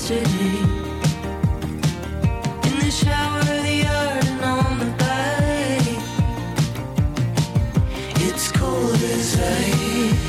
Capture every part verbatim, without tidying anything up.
yesterday. In the shower, the yard, and on the bike. It's cold as ice.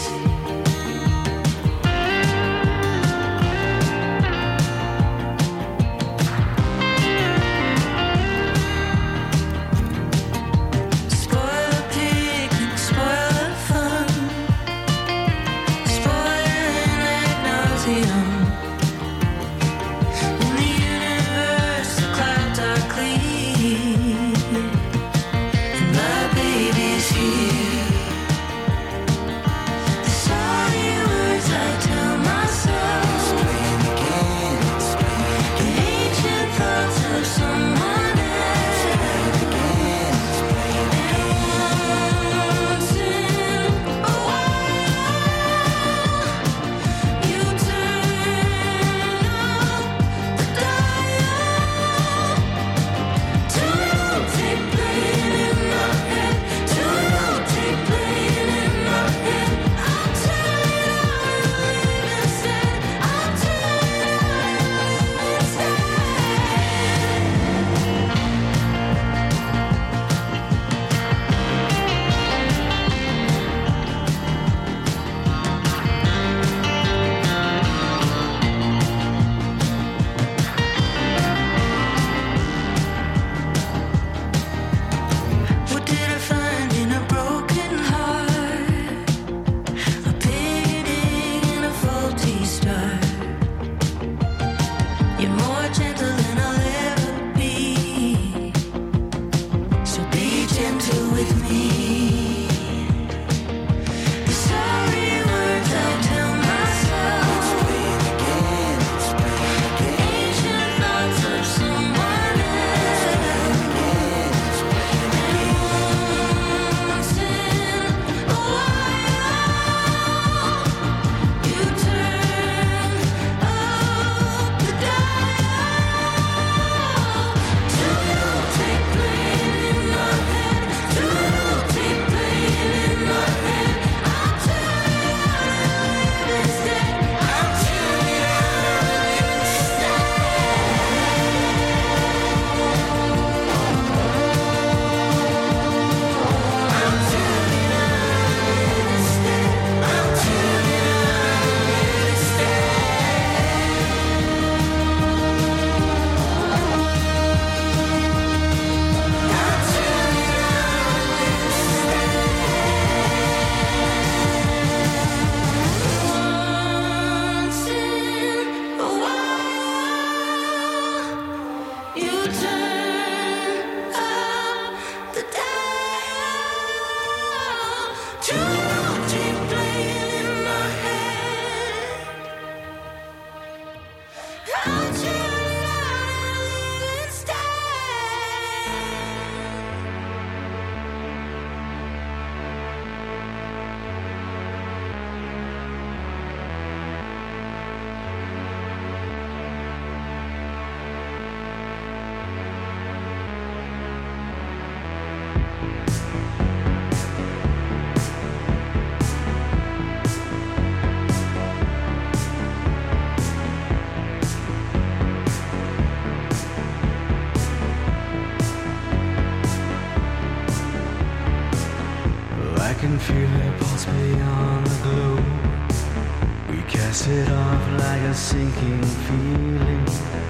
Sinking feeling,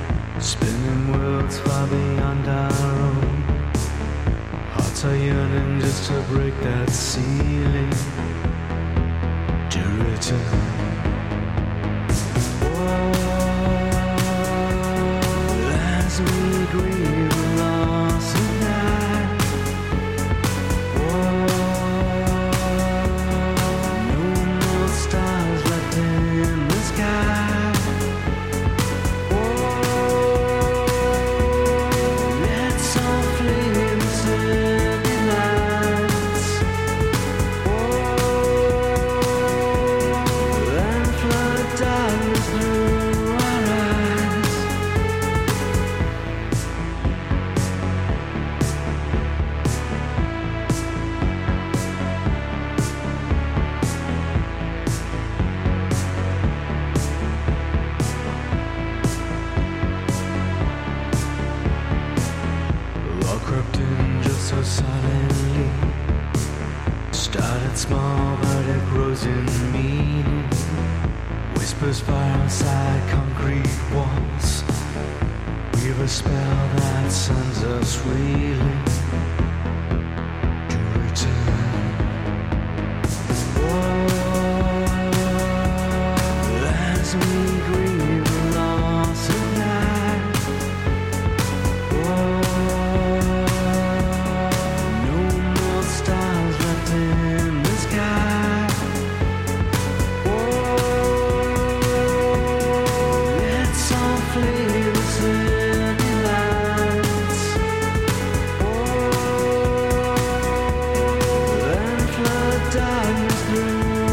spinning worlds far beyond our own. Hearts are yearning just to break that ceiling, to return. Oh, as we grieve the loss of life. Oh, no more stars left in the sky. Whispers fire outside concrete walls. We've a spell that sends us reeling to return. Oh, as we grieve the loss of life. Oh, no more stars left in the sky. Darkness through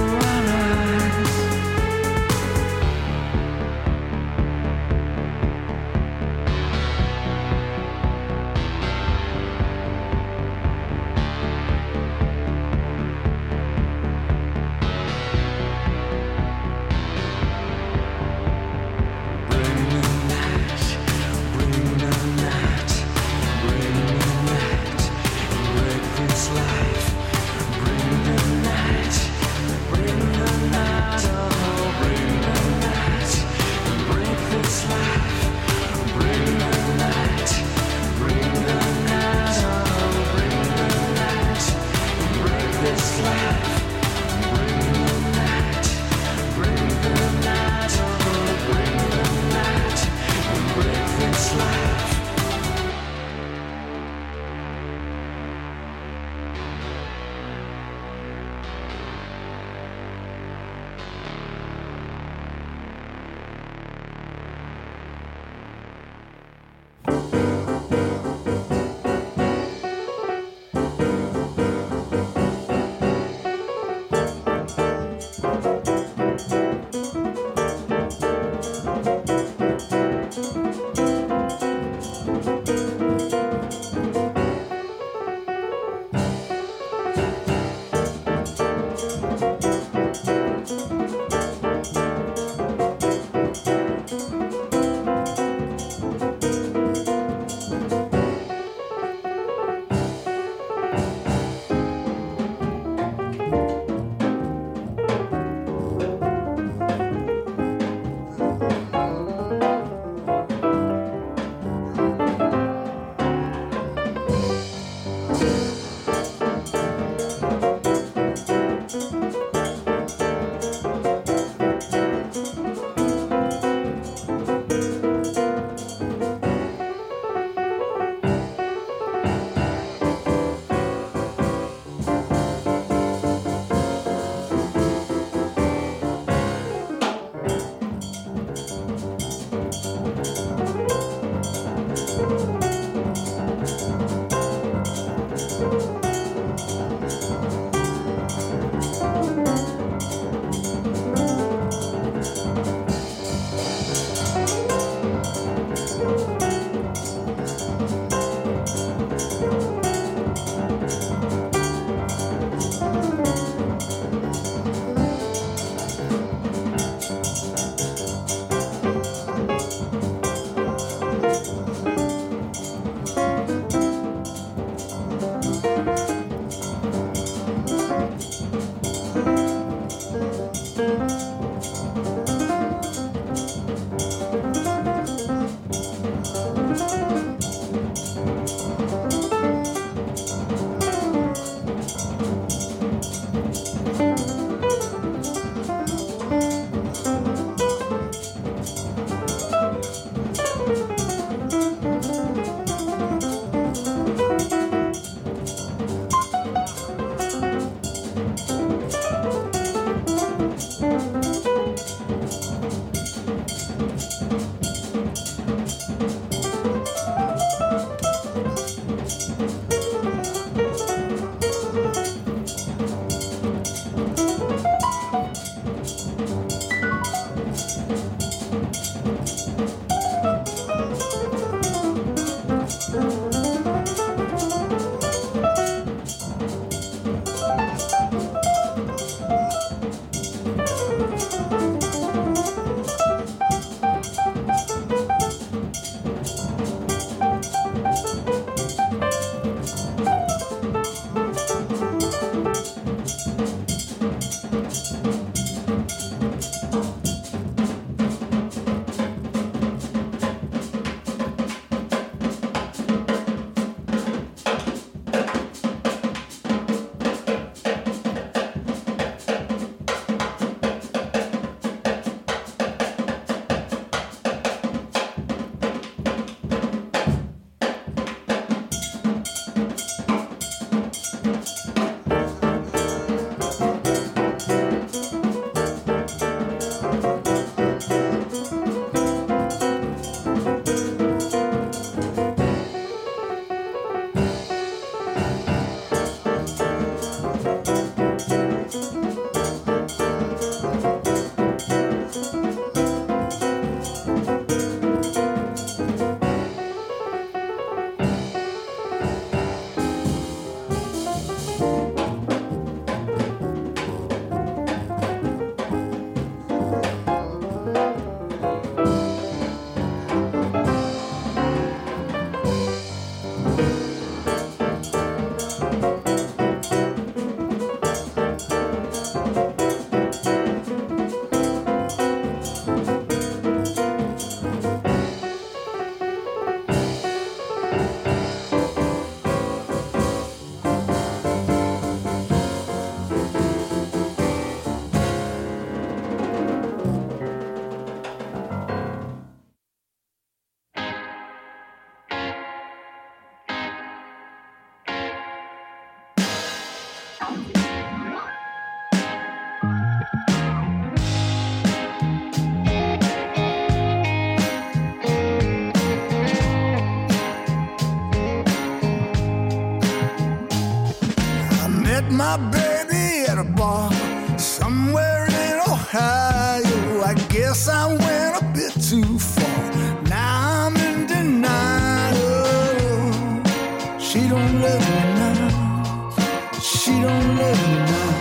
my baby at a bar somewhere in Ohio. I guess I went a bit too far. Now I'm in denial. She don't love me now. She don't love me now.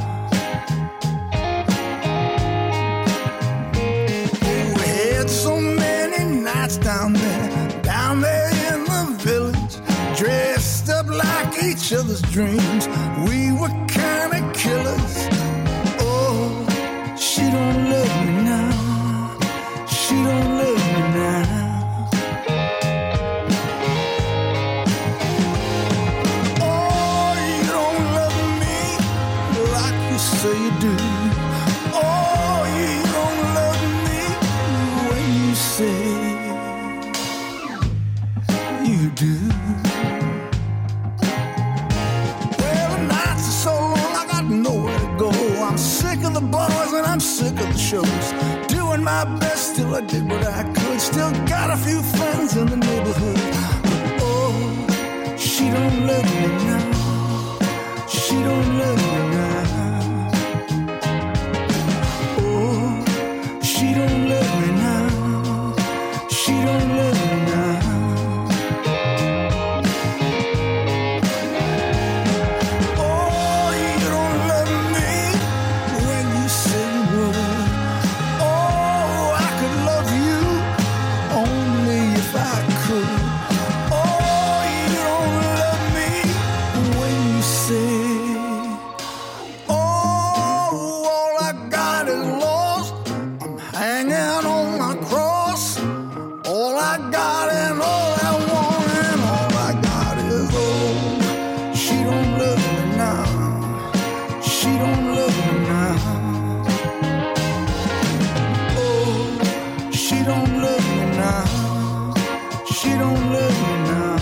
Oh, we had so many nights down there, down there in the village, dressed up like each other's dreams. We were kind of killers. Oh, she don't love me now. She don't love me now. Oh, you don't love me like you say you do. Oh, you don't love me when you say you do. Well, the nights are so long, I got nowhere to go. I'm sick of the bars and I'm sick of the shows. Doing my best till I did what I could. Still got a few friends in the neighborhood. But oh, she don't love me now. She don't love me now. Oh, she don't love me now. She don't love me now. Oh, you don't love me when you say you would. Oh, I could love you only if I could. Oh, you don't love me when you say, oh, all I got is lost. I'm hanging on my cross. All I got and all I want and all I got is old. She don't love me now. She don't love me now. Oh, she don't love me now. She don't love me now.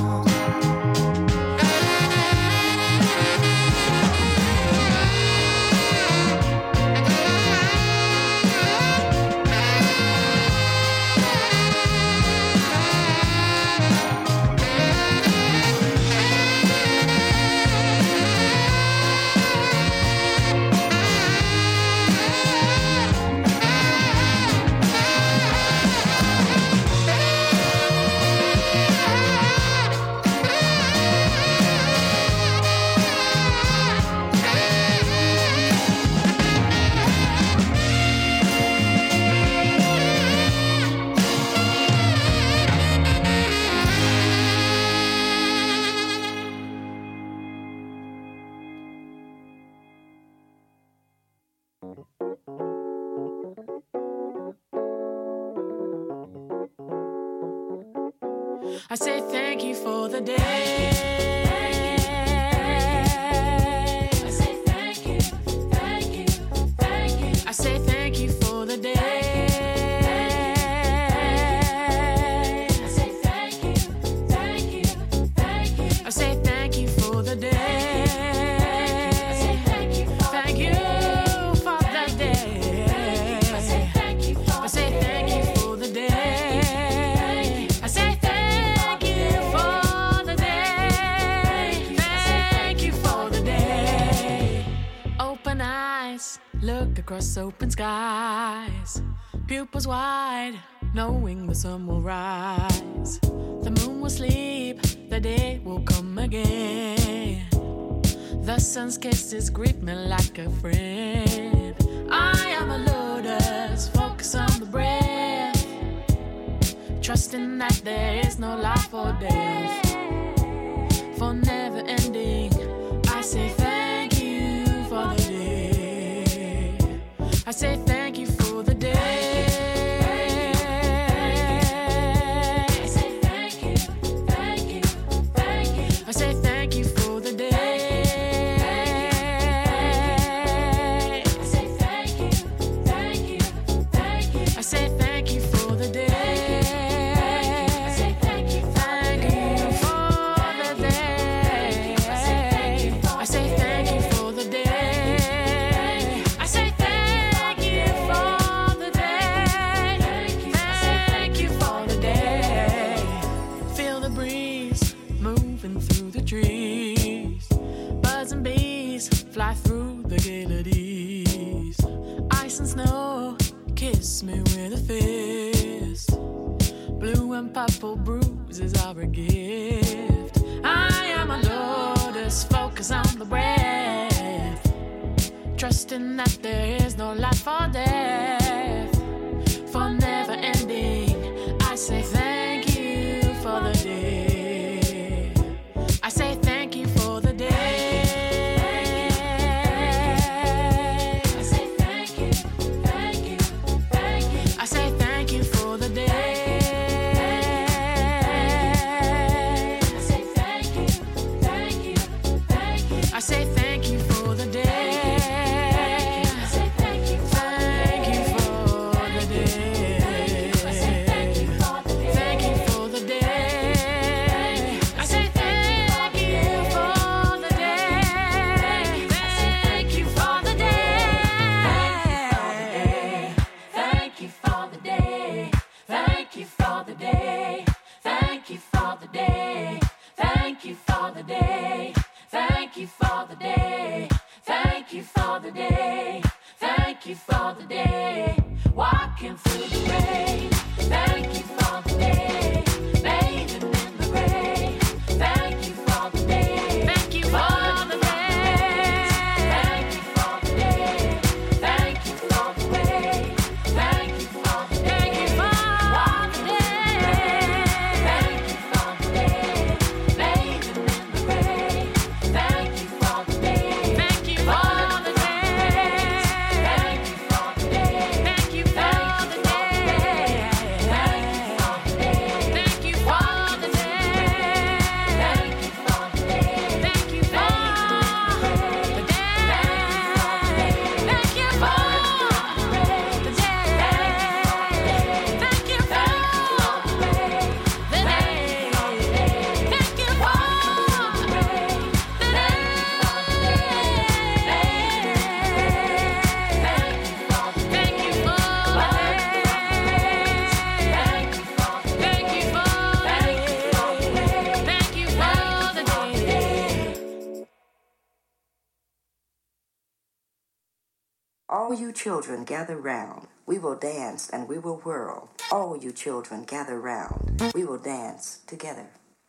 I say thank you for the day. I say thank you, thank you, thank you. I say thank you for the day. I say thank you, thank you, thank you. I say thank you for the day. I say thank you, thank you for the day. I say thank you, I say thank you for the day. I say thank you for the day. Thank you for the day. Open eyes, look across open skies. Pupils wide, knowing the sun will rise. The moon will sleep, the day will come again. The sun's kisses greet me like a friend. I am a lotus, focus on the breath, trusting that there is no life or death. For never ending, I say thank you for the day. I say thank you for the day. I say thank you, thank you, thank you. I say thank you for the day. I say thank you, thank you, thank you. I say thank you for the day. I say thank you, thank you kiss me with a fist. Blue and purple bruises are a gift. I am a lotus, focus on the breath, trusting that there is no life or death. For never ending, I say thank you for the day. I say thank you for the day. All you children gather round, we will dance and we will whirl. All you children gather round, we will dance together.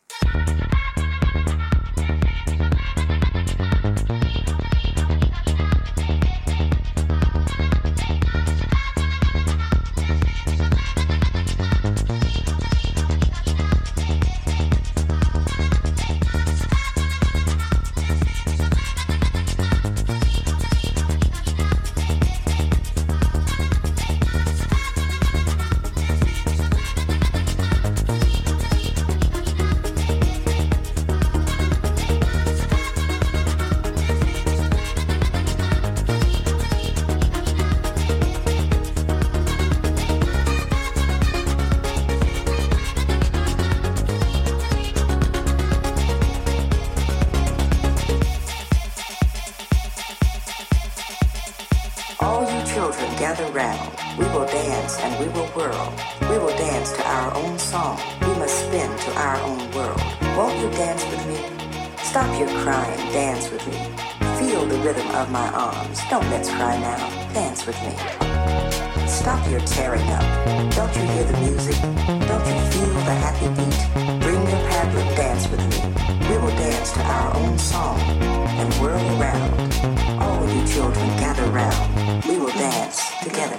Gather round, we will dance and we will whirl. We will dance to our own song. We must spin to our own world. Won't you dance with me? Stop your crying, dance with me. Feel the rhythm of my arms. Don't let's cry now, dance with me. Stop your tearing up. Don't you hear the music? Don't you feel the happy beat? Bring your paddle, dance with me. We will dance to our own song and whirl around. All you children gather round. We will dance together.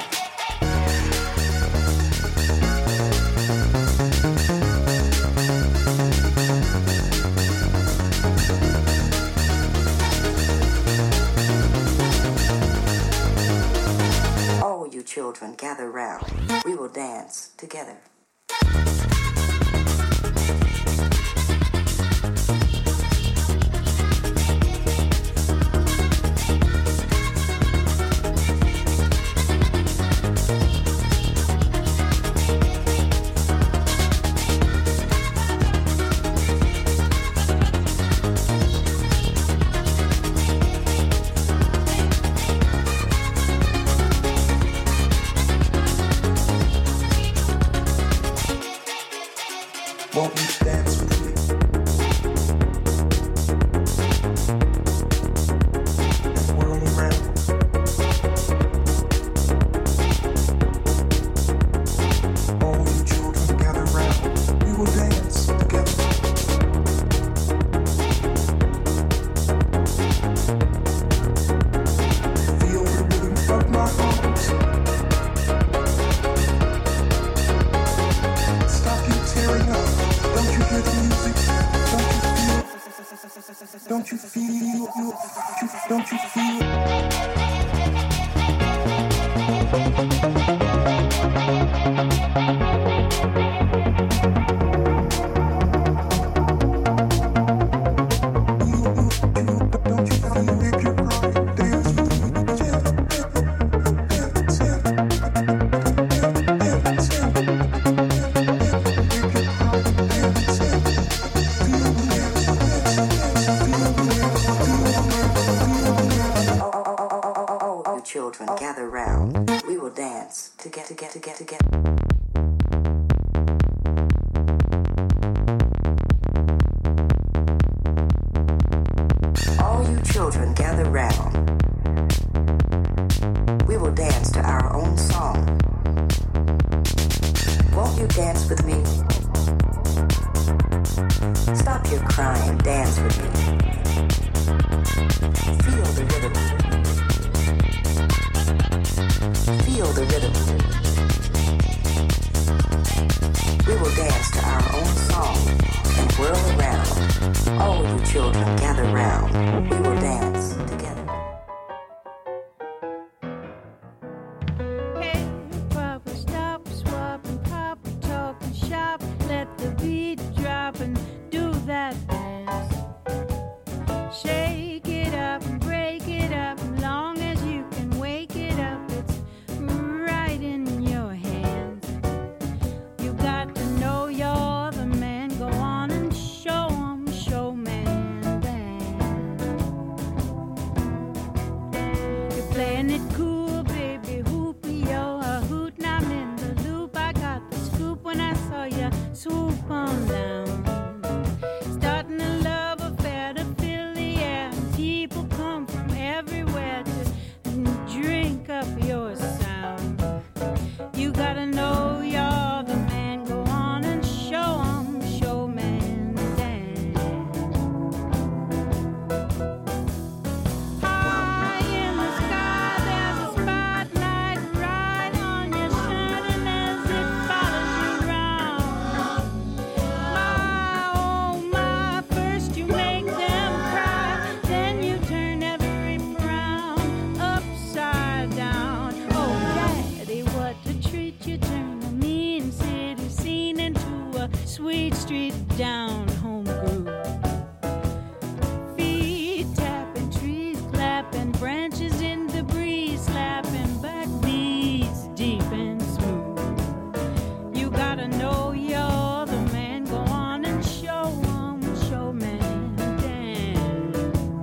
All you children gather round. We will dance together. Won't you dance with me? And whirl around. you feel? Don't you feel? Children, gather round. We will dance to get to get to get to get. All you children, gather round. We will dance to our own song. Won't you dance with me? Stop your crying, dance with me. Feel the rhythm. Feel the rhythm. We will dance to our own song and whirl around. All you children, gather round. We will dance together. Hey, Papa, stop, swap, and pop, talk, and shop. Let the beat drop and do that dance. Shake it up and break it up, as long as you can wake it up. It's right in your hands. You got to know you're the man. Go on and show 'em, showman band. You're playing it cool, baby. Hoop, yo, a hoot, and I'm in the loop. I got the scoop when I saw you swoop on down. Starting a love affair to fill the air. People come from everywhere to drink up your sound. You gotta know you're the man. Go on and show 'em, showman dance. High in the sky, there's a spotlight right on you, shining as it follows you round. My, oh my, first you make them cry, then you turn every frown upside down. Oh, daddy, what a treat. You turn a mean city scene into a sweet street down home groove. Feet tapping, trees clapping, branches in the breeze slapping, back beats deep and smooth. You gotta know you're the man. Go on and show 'em, showman dance.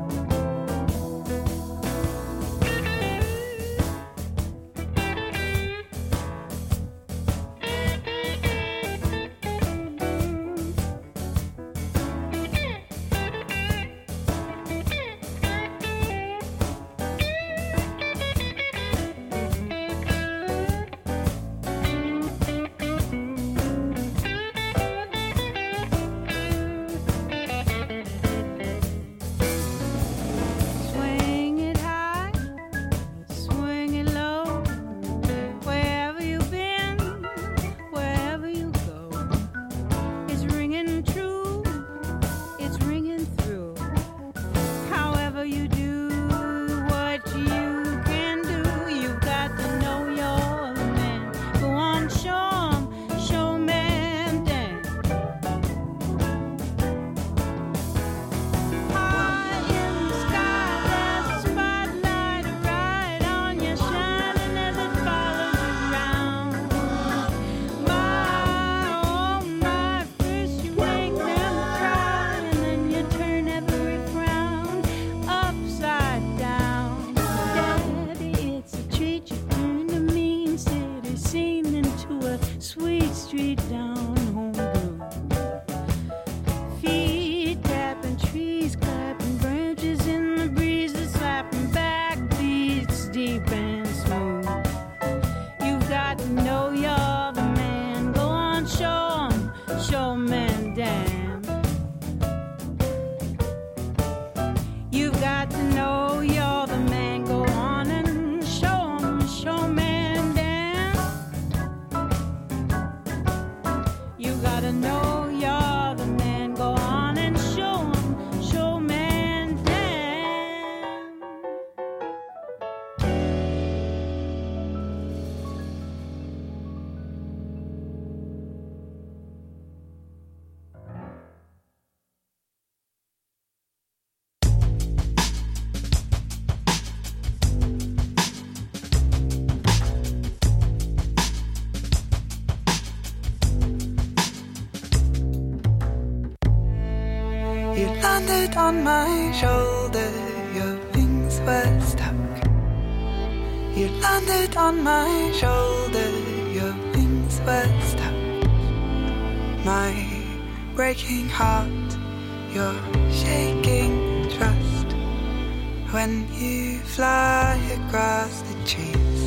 Swing it high, swing it low. Wherever you've been, wherever you go, it's ringing true, it's ringing through. However you do what you can do, you've got to know you're the man. Go on, show 'em, showman dance. High in the sky, there's a spotlight right on you, shining as it follows you round. My, oh my, first you make them cry, and then you turn every frown upside down. Daddy, it's a treat. You turn a mean city scene into a sweet street down home groove. Feet tapping, trees clapping, branches in the breeze is slapping, back beats deep and smooth. You've got to know you're the man. Go on, show 'em, showman dance. You've got to know you're the man. Go on and show 'em, showman dance. You gotta know you're the man. Go on and show 'em, showman dance. landed on my shoulder, your wings were stuck. You landed on my shoulder, your wings were stuck. My breaking heart, your shaking trust. When you fly across the trees,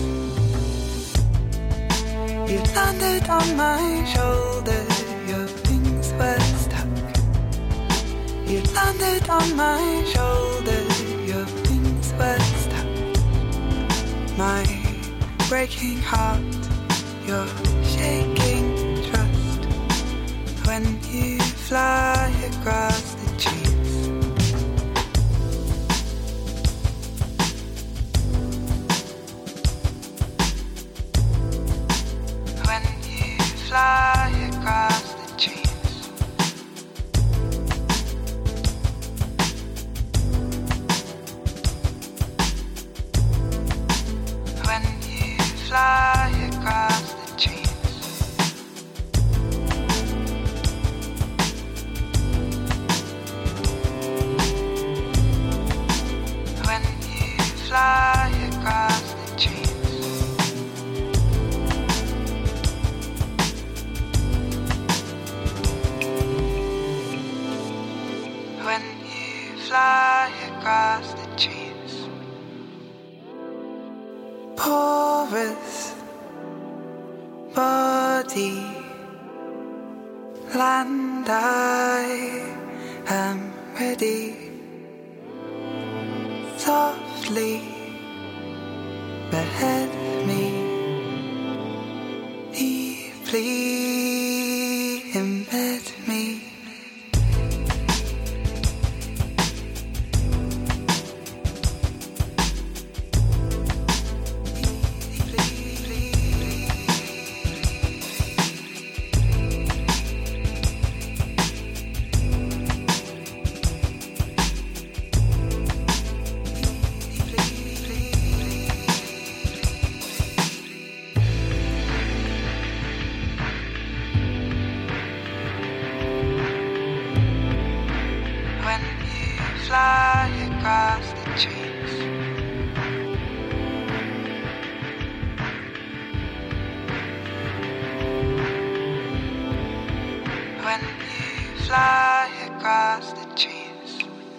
you landed on my shoulder, your wings were stuck. You landed on my shoulder, your wings were stuck. My breaking heart, your shaking trust. When you fly across the trees, when you fly across the trees, when you fly across the trees. Fly across the trees. When you fly across the trees. Porous body, land, I am ready. Softly behead me, deeply embed me. Fly across the trees. When you fly across the trees,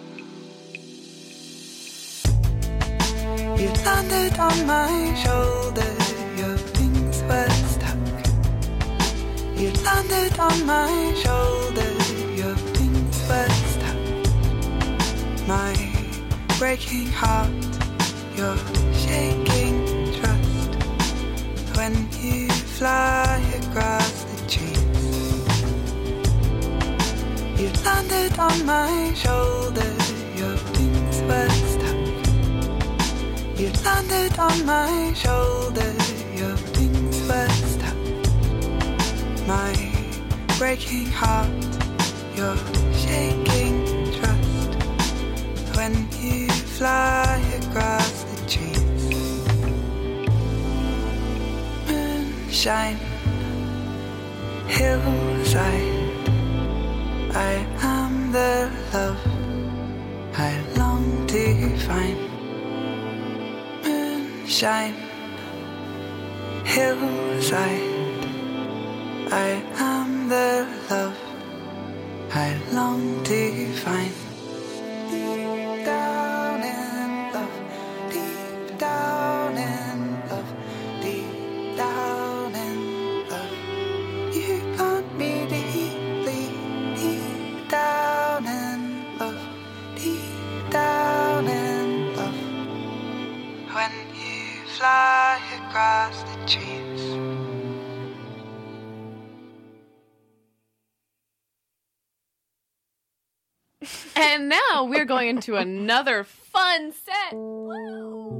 you landed on my shoulder, your wings were stuck. You landed on my shoulder, your wings were stuck. My breaking heart, your shaking trust. When you fly across the trees, you landed on my shoulder, your wings were stuck. You landed on my shoulder, your wings were stuck. My breaking heart, your shaking trust. When you fly across the trees, moonshine, hillside, I am the love I long to find. Moonshine, hillside, I am the love I long to find. Down in love, deep down in love, deep down in love. You got me deeply, deep down in love, deep down in love. When you fly across the trees. And now we're going into another fun set. Woo!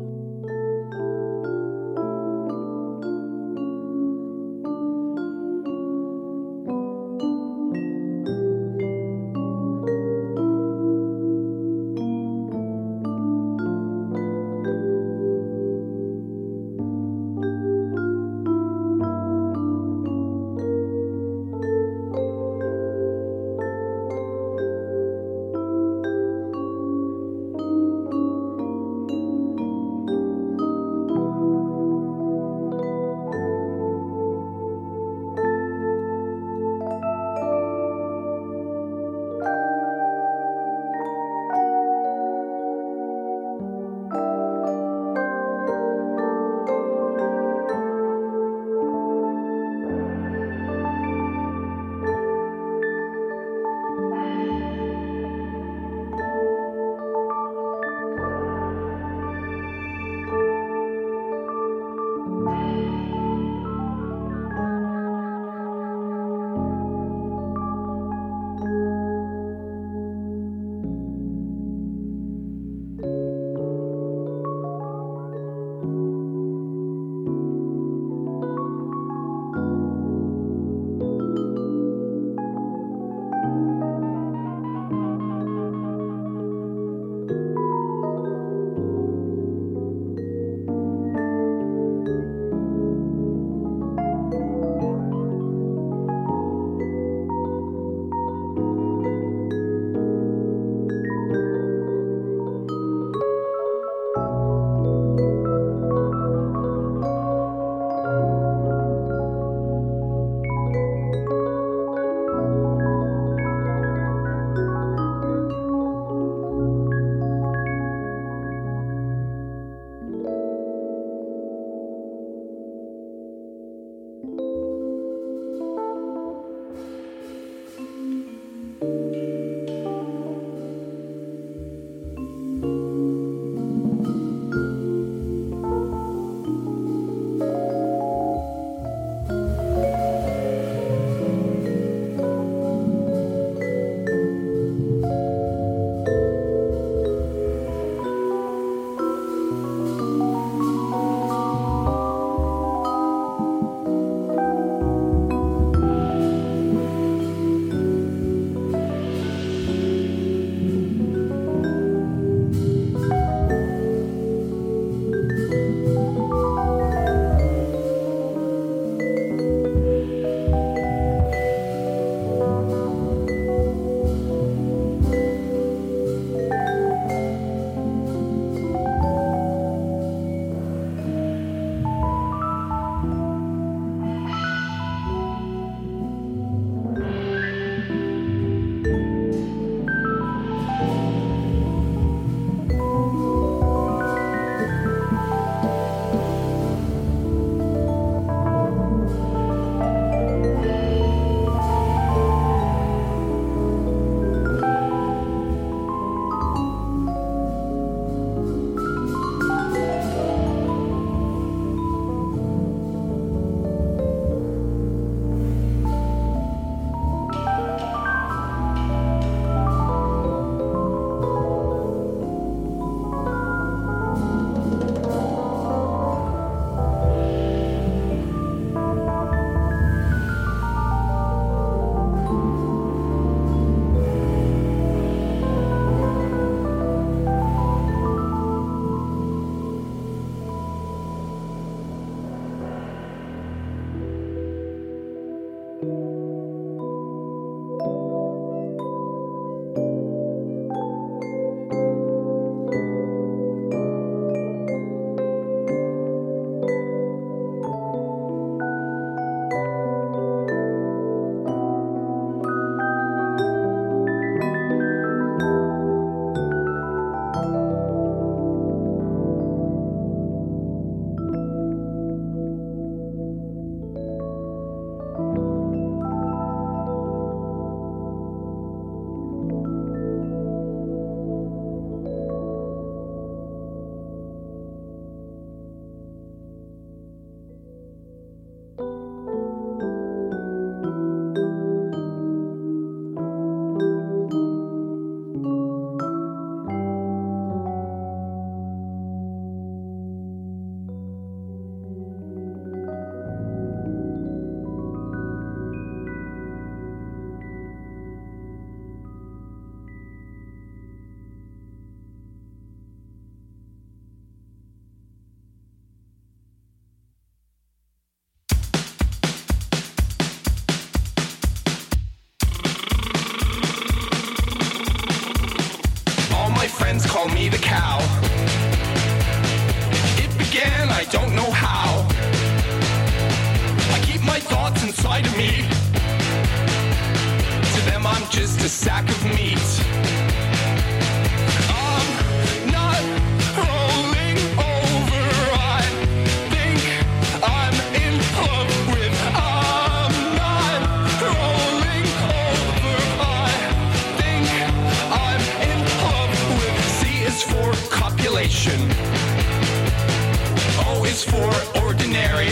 friends call me the cow. It began, I don't know how. I keep my thoughts inside of me. To them I'm just a sack of meat. I'm not rolling over. I think I'm in love with. I'm not rolling over. I think I'm in love with. C is for copulation. O is for ordinary.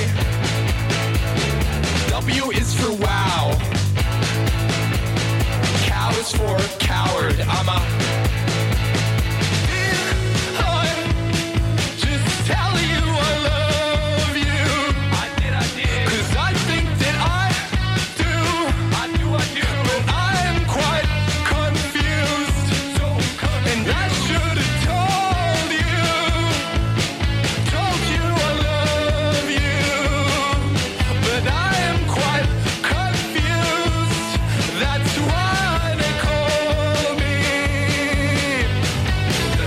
W is for wow. Cow is for coward. I'm a. I just tell you I love you. I did, I did. 'Cause I think that I do. I do, I do. But I'm quite confused. So confused. And I should have told you. Told you I love you. But I am quite confused. That's why they call me the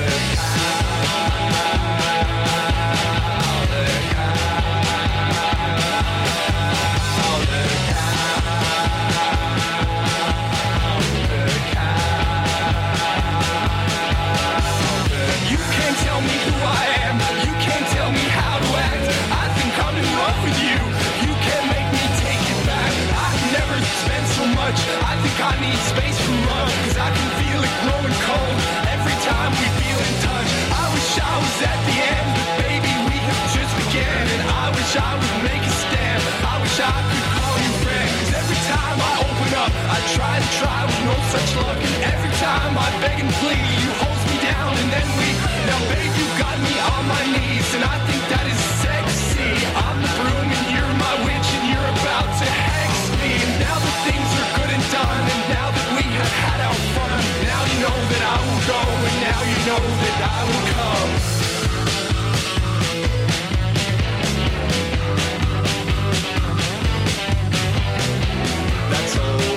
You can't tell me who I am. You can't tell me how to act. I think I'm in love with you. You can't make me take it back. I've never spent so much. I think I need space from love. 'Cause I can feel it growing cold every time we feel in touch. I wish I was at the end, but baby, we have just began. And I wish I would make a stand. I wish I could call you friend. 'Cause every time I open up, I try to try with no such luck. And every time I beg and plead, you hold me down and then we. Now, babe, you got me on my knees, and I think that is sexy. I'm the broom and you're my witch, and you're about to hex me. And now that things are good and done, and now that we have had our fun, now you know that I will go, and now you know that I will come. That's all.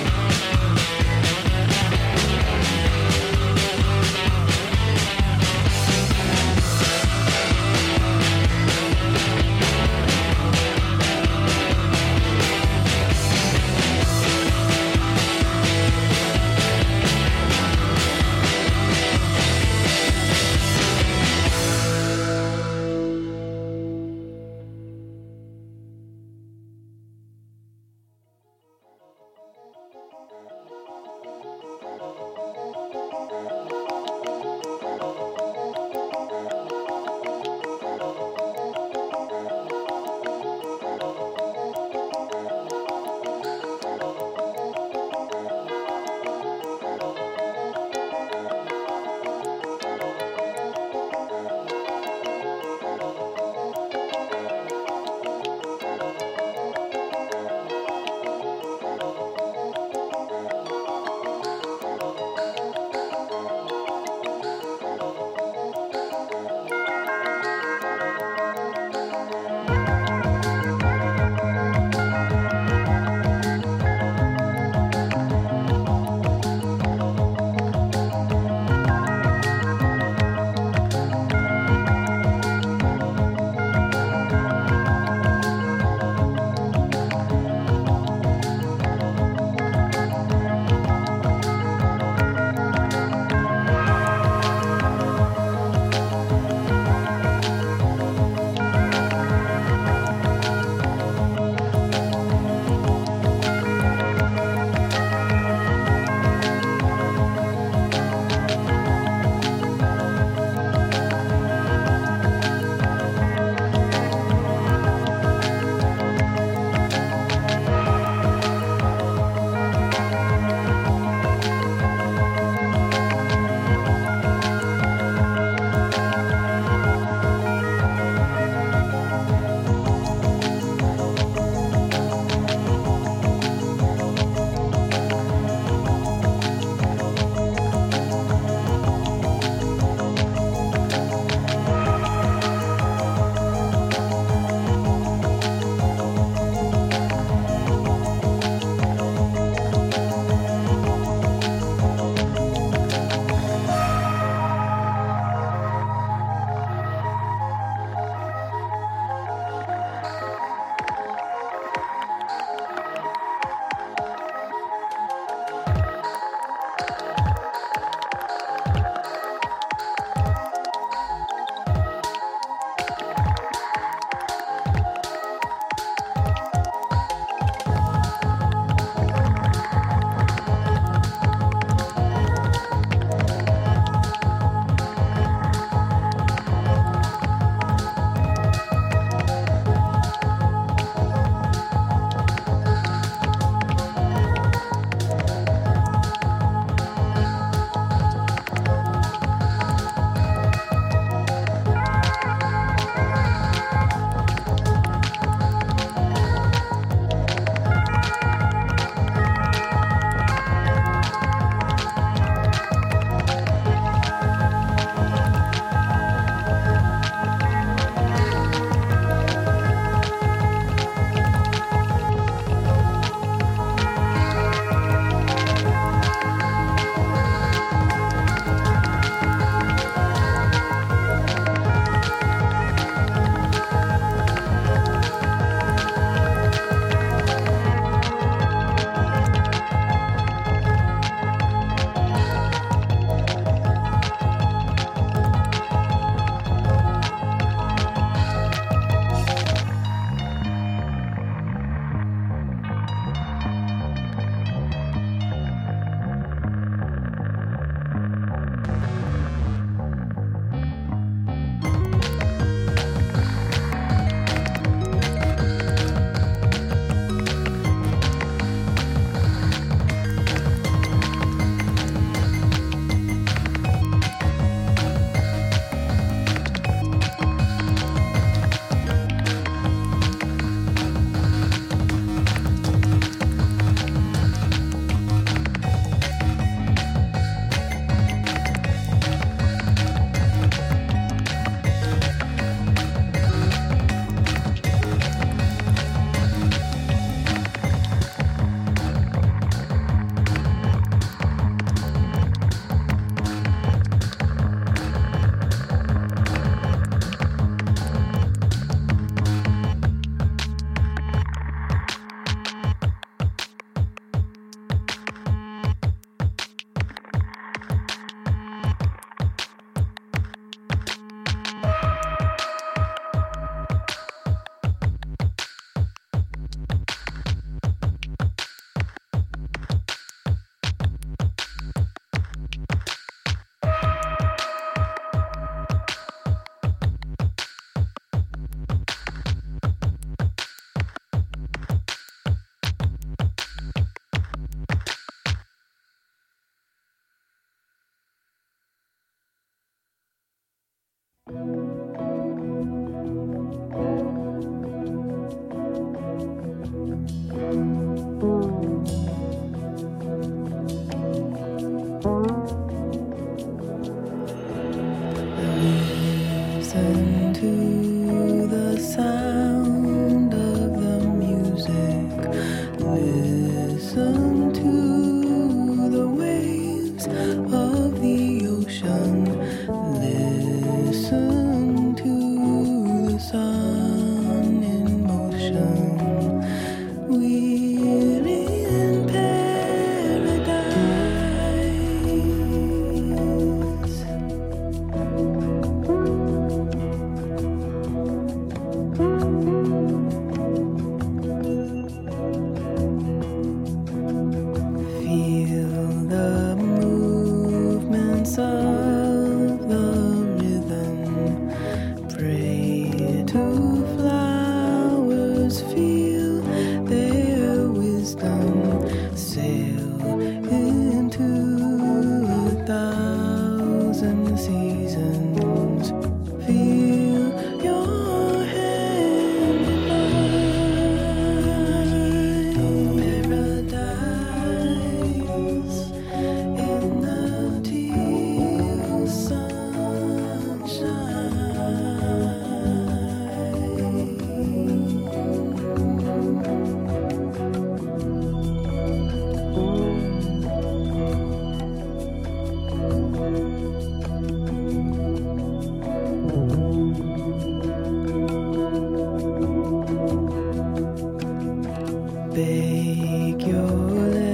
Bake your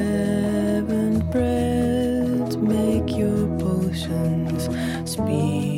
leavened bread, make your potions, speak